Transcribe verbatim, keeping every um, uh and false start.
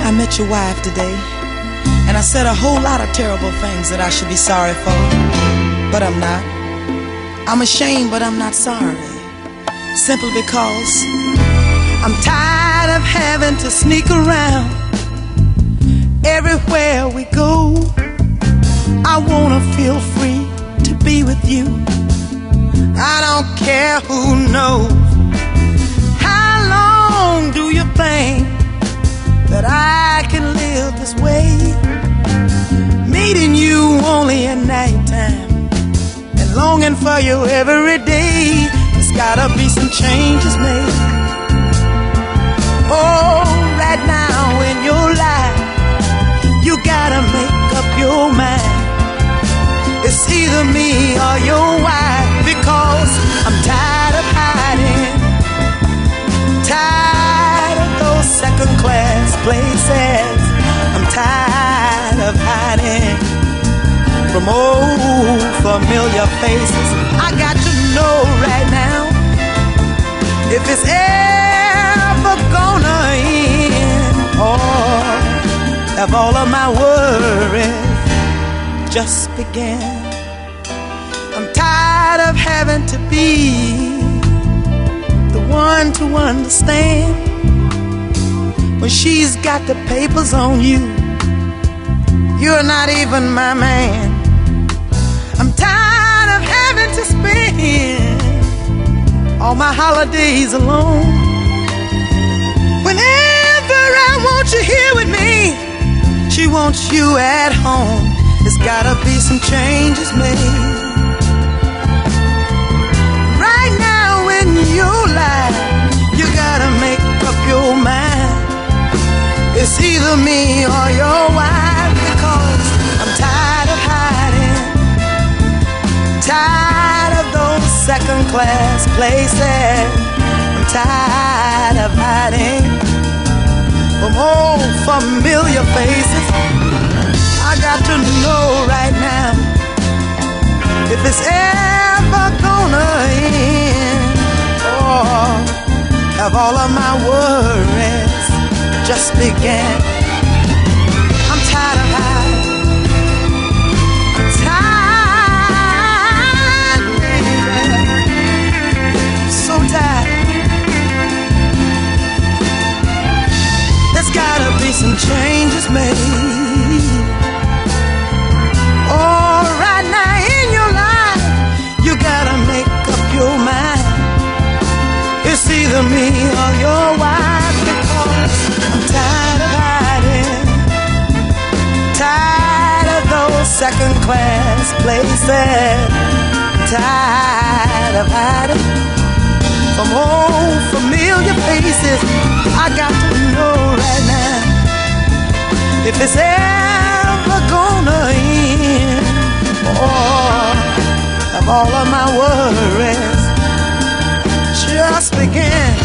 I met your wife today, and I said a whole lot of terrible things that I should be sorry for, but I'm not. I'm ashamed, but I'm not sorry, simply because I'm tired of having to sneak around everywhere we go. I wanna feel free to be with you. I don't care who knows. How long do you think that I can live this way? Meeting you only at nighttime and longing for you every day. There's gotta be some changes made. Oh, right now in your life, you gotta make up your mind. It's either me or your wife, because I'm tired of hiding, tired of those second-class places. I'm tired of hiding from old familiar faces. I got to know right now if it's ever gonna end, or if all of my worries just began. I'm tired of having to be the one to understand when she's got the papers on you. You're not even my man. I'm tired of having to spend all my holidays alone. Whenever I want you here with me, she wants you at home. There's gotta be some changes made. Right now in your life, you gotta make up your mind. It's either me or your wife, because I'm tired of hiding, tired of those second-class places. I'm tired of hiding from old familiar faces. I got to know right now if it's ever gonna end, or have all of my worries just began. I'm tired of hiding, I'm tired, baby, so tired. There's gotta be some changes made. Oh, right now in your life, you gotta make up your mind. It's either me or your wife, because I'm tired of hiding, tired of those second-class places, tired of hiding from old familiar faces. I got to know right now if it's ever gonna end, or if all of my worries just began.